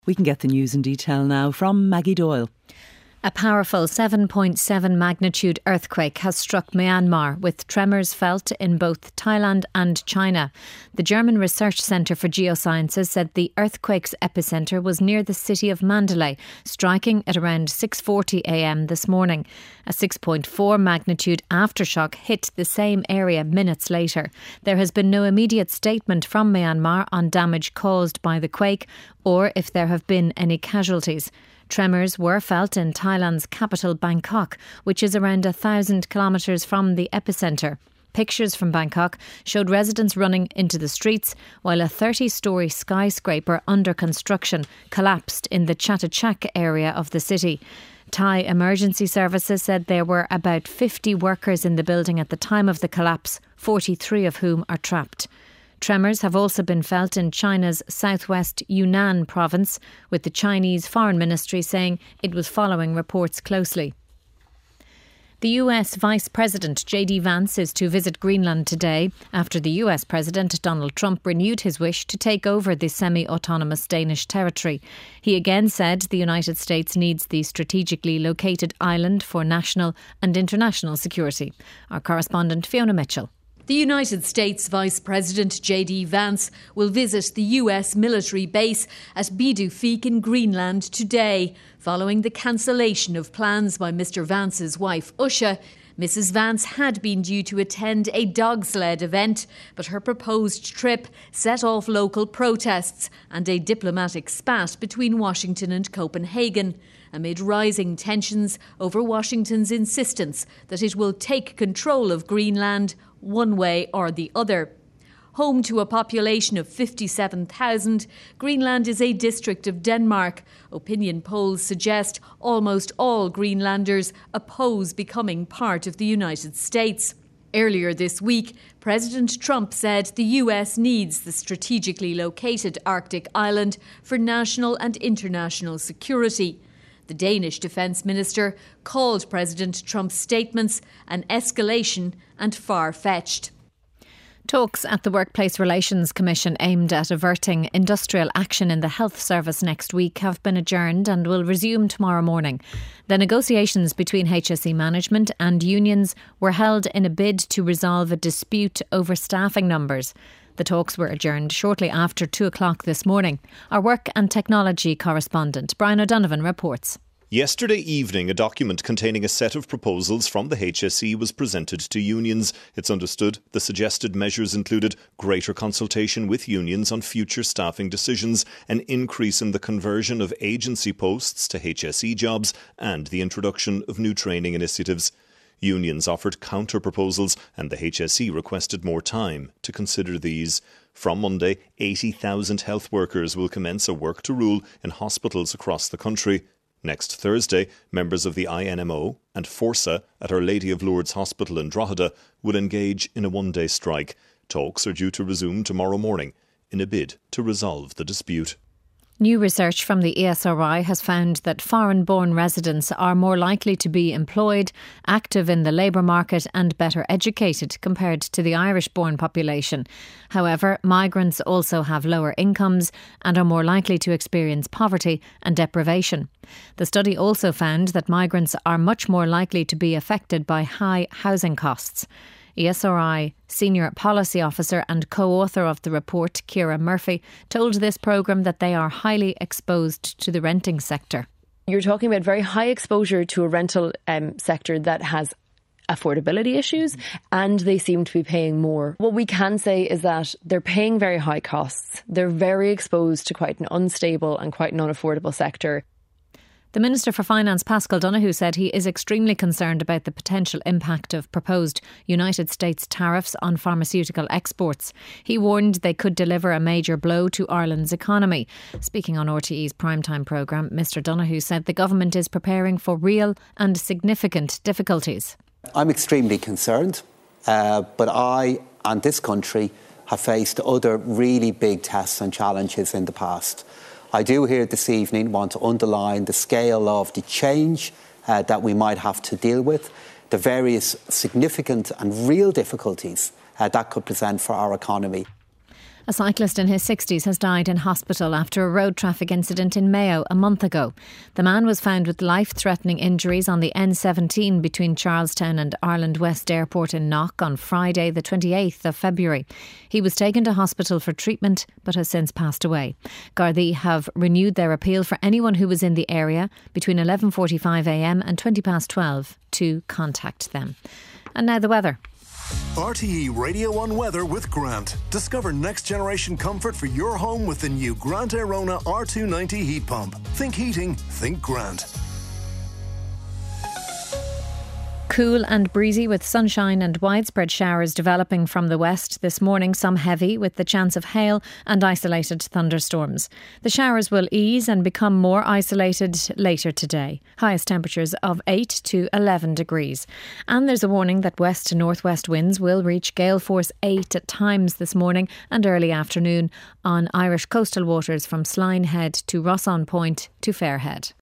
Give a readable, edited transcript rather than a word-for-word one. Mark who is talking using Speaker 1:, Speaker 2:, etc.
Speaker 1: We can get the news in detail now from Maggie Doyle.
Speaker 2: A powerful 7.7 magnitude earthquake has struck Myanmar, with tremors felt in both Thailand and China. The German Research Centre for Geosciences said the earthquake's epicentre was near the city of Mandalay, striking at around 6:40 a.m. this morning. A 6.4 magnitude aftershock hit the same area minutes later. There has been no immediate statement from Myanmar on damage caused by the quake or if there have been any casualties. Tremors were felt in Thailand's capital, Bangkok, which is around 1,000 kilometres from the epicentre. Pictures from Bangkok showed residents running into the streets while a 30-storey skyscraper under construction collapsed in the Chatuchak area of the city. Thai emergency services said there were about 50 workers in the building at the time of the collapse, 43 of whom are trapped. Tremors have also been felt in China's southwest Yunnan province, with the Chinese Foreign Ministry saying it was following reports closely. The US Vice President J.D. Vance is to visit Greenland today after the US President Donald Trump renewed his wish to take over the semi-autonomous Danish territory. He again said the United States needs the strategically located island for national and international security. Our correspondent Fiona Mitchell.
Speaker 3: The United States Vice President J.D. Vance will visit the US military base at Bidufik in Greenland today, following the cancellation of plans by Mr. Vance's wife, Usha. Mrs. Vance had been due to attend a dog sled event, but her proposed trip set off local protests and a diplomatic spat between Washington and Copenhagen, amid rising tensions over Washington's insistence that it will take control of Greenland one way or the other. Home to a population of 57,000, Greenland is a district of Denmark. Opinion polls suggest almost all Greenlanders oppose becoming part of the United States. Earlier this week, President Trump said the US needs the strategically located Arctic island for national and international security. The Danish Defence Minister called President Trump's statements an escalation and far-fetched.
Speaker 2: Talks at the Workplace Relations Commission aimed at averting industrial action in the health service next week have been adjourned and will resume tomorrow morning. The negotiations between HSE management and unions were held in a bid to resolve a dispute over staffing numbers. The talks were adjourned shortly after 2 o'clock this morning. Our work and technology correspondent Brian O'Donovan reports.
Speaker 4: Yesterday evening, a document containing a set of proposals from the HSE was presented to unions. It's understood the suggested measures included greater consultation with unions on future staffing decisions, an increase in the conversion of agency posts to HSE jobs, and the introduction of new training initiatives. Unions offered counter-proposals and the HSE requested more time to consider these. From Monday, 80,000 health workers will commence a work to rule in hospitals across the country. Next Thursday, members of the INMO and Forsa at Our Lady of Lourdes Hospital in Drogheda will engage in a one-day strike. Talks are due to resume tomorrow morning in a bid to resolve the dispute.
Speaker 2: New research from the ESRI has found that foreign-born residents are more likely to be employed, active in the labour market and better educated compared to the Irish-born population. However, migrants also have lower incomes and are more likely to experience poverty and deprivation. The study also found that migrants are much more likely to be affected by high housing costs. ESRI Senior Policy Officer and co-author of the report, Ciara Murphy, told this programme that they are highly exposed to the renting sector.
Speaker 5: You're talking about very high exposure to a rental sector that has affordability issues, and they seem to be paying more. What we can say is that they're paying very high costs. They're very exposed to quite an unstable and quite an unaffordable sector.
Speaker 2: The Minister for Finance, Paschal Donohoe, said he is extremely concerned about the potential impact of proposed United States tariffs on pharmaceutical exports. He warned they could deliver a major blow to Ireland's economy. Speaking on RTE's primetime programme, Mr Donohoe said the government is preparing for real and significant difficulties.
Speaker 6: I'm extremely concerned, but I and this country have faced other really big tests and challenges in the past. I do here this evening want to underline the scale of the change that we might have to deal with, the various significant and real difficulties that could present for our economy.
Speaker 2: A cyclist in his 60s has died in hospital after a road traffic incident in Mayo a month ago. The man was found with life-threatening injuries on the N17 between Charlestown and Ireland West Airport in Knock on Friday the 28th of February. He was taken to hospital for treatment but has since passed away. Gardaí have renewed their appeal for anyone who was in the area between 11:45am and 12:20 to contact them. And now the weather.
Speaker 7: RTE Radio 1 weather with Grant. Discover next generation comfort for your home with the new Grant Airona R290 heat pump. Think heating, think Grant.
Speaker 2: Cool and breezy with sunshine and widespread showers developing from the west this morning, some heavy with the chance of hail and isolated thunderstorms. The showers will ease and become more isolated later today. Highest temperatures of 8 to 11 degrees. And there's a warning that west to northwest winds will reach gale force 8 at times this morning and early afternoon on Irish coastal waters from Sline Head to Rosson Point to Fairhead.